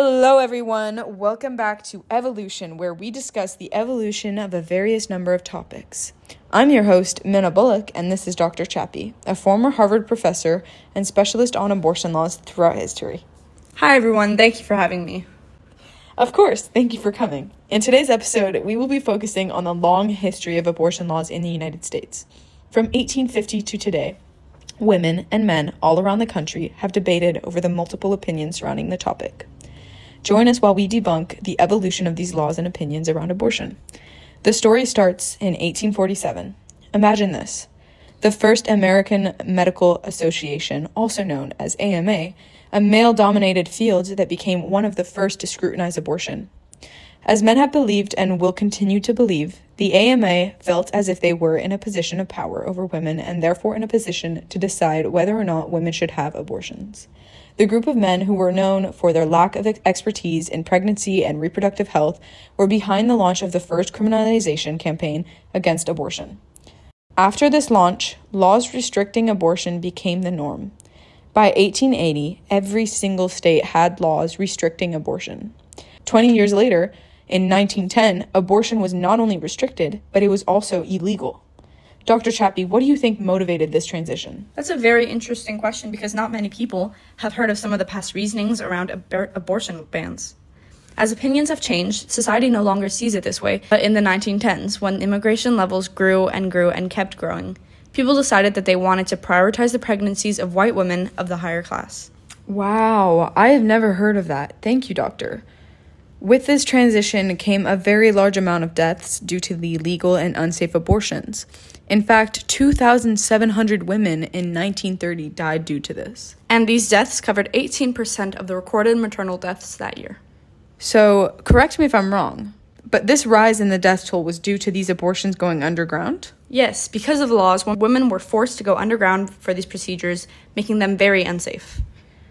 Hello, everyone. Welcome back to Evolution, where we discuss the evolution of a various number of topics. I'm your host, Minna Bullock, and this is Dr. Chappie, a former Harvard professor and specialist on abortion laws throughout history. Hi, everyone. Thank you for having me. Of course, thank you for coming. In today's episode, we will be focusing on the long history of abortion laws in the United States. From 1850 to today, women and men all around the country have debated over the multiple opinions surrounding the topic. Join us while we debunk the evolution of these laws and opinions around abortion. The story starts in 1847. Imagine this. The first American Medical Association, also known as AMA, a male-dominated field that became one of the first to scrutinize abortion. As men have believed and will continue to believe, the AMA felt as if they were in a position of power over women and therefore in a position to decide whether or not women should have abortions. The group of men who were known for their lack of expertise in pregnancy and reproductive health were behind the launch of the first criminalization campaign against abortion. After this launch, laws restricting abortion became the norm. By 1880, every single state had laws restricting abortion. 20 years later, in 1910, abortion was not only restricted, but it was also illegal. Dr. Chappie, what do you think motivated this transition? That's a very interesting question because not many people have heard of some of the past reasonings around abortion bans. As opinions have changed, society no longer sees it this way, but in the 1910s, when immigration levels grew and kept growing, people decided that they wanted to prioritize the pregnancies of white women of the higher class. Wow, I have never heard of that. Thank you, doctor. With this transition came a very large amount of deaths due to the illegal and unsafe abortions. In fact, 2,700 women in 1930 died due to this. And these deaths covered 18% of the recorded maternal deaths that year. So, correct me if I'm wrong, but this rise in the death toll was due to these abortions going underground? Yes, because of the laws, women were forced to go underground for these procedures, making them very unsafe.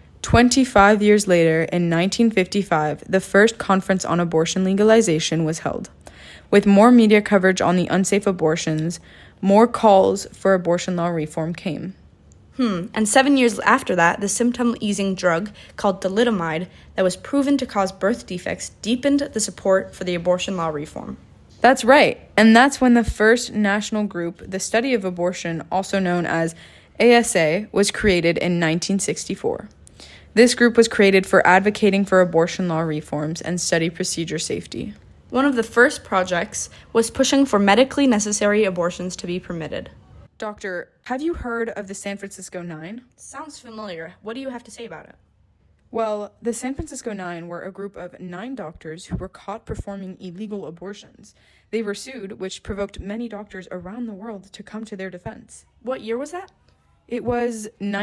25 years later, in 1955, the first conference on abortion legalization was held. With more media coverage on the unsafe abortions, more calls for abortion law reform came. And 7 years after that, the symptom-easing drug called thalidomide that was proven to cause birth defects deepened the support for the abortion law reform. That's right, and that's when the first national group, the Study of Abortion, also known as ASA, was created in 1964. This group was created for advocating for abortion law reforms and study procedure safety. One of the first projects was pushing for medically necessary abortions to be permitted. Doctor, have you heard of the San Francisco Nine? Sounds familiar. What do you have to say about it? Well, the San Francisco Nine were a group of 9 doctors who were caught performing illegal abortions. They were sued, which provoked many doctors around the world to come to their defense. What year was that? It was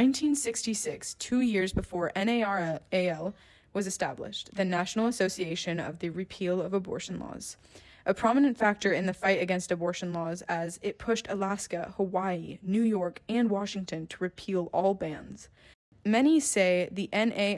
1966, 2 years before NARAL was established, the National Association of the Repeal of Abortion Laws, a prominent factor in the fight against abortion laws as it pushed Alaska, Hawaii, New York, and Washington to repeal all bans. Many say the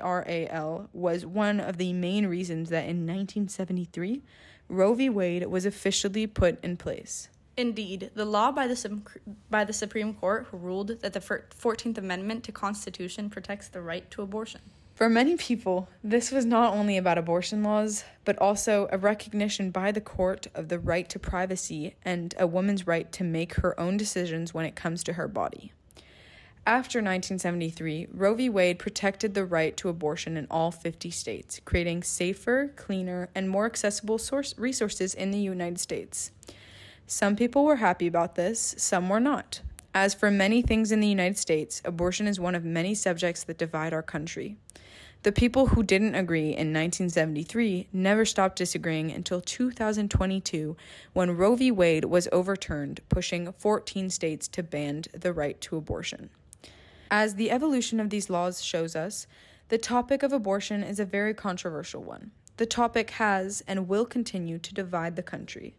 NARAL was one of the main reasons that in 1973, Roe v. Wade was officially put in place. Indeed, the law by the Supreme Court ruled that the 14th Amendment to Constitution protects the right to abortion. For many people, this was not only about abortion laws, but also a recognition by the court of the right to privacy and a woman's right to make her own decisions when it comes to her body. After 1973, Roe v. Wade protected the right to abortion in all 50 states, creating safer, cleaner, and more accessible resources in the United States. Some people were happy about this, some were not. As for many things in the United States, abortion is one of many subjects that divide our country. The people who didn't agree in 1973 never stopped disagreeing until 2022, when Roe v. Wade was overturned, pushing 14 states to ban the right to abortion. As the evolution of these laws shows us, the topic of abortion is a very controversial one. The topic has and will continue to divide the country.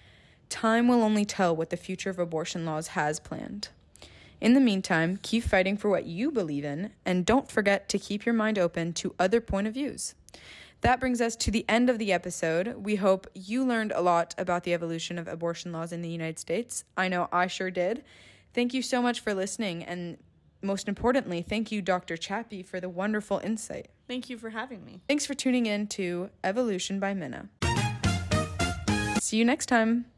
Time will only tell what the future of abortion laws has planned. In the meantime, keep fighting for what you believe in, and don't forget to keep your mind open to other point of views. That brings us to the end of the episode. We hope you learned a lot about the evolution of abortion laws in the United States. I know I sure did. Thank you so much for listening, and most importantly, thank you, Dr. Chappie, for the wonderful insight. Thank you for having me. Thanks for tuning in to Evolution by Minna. See you next time.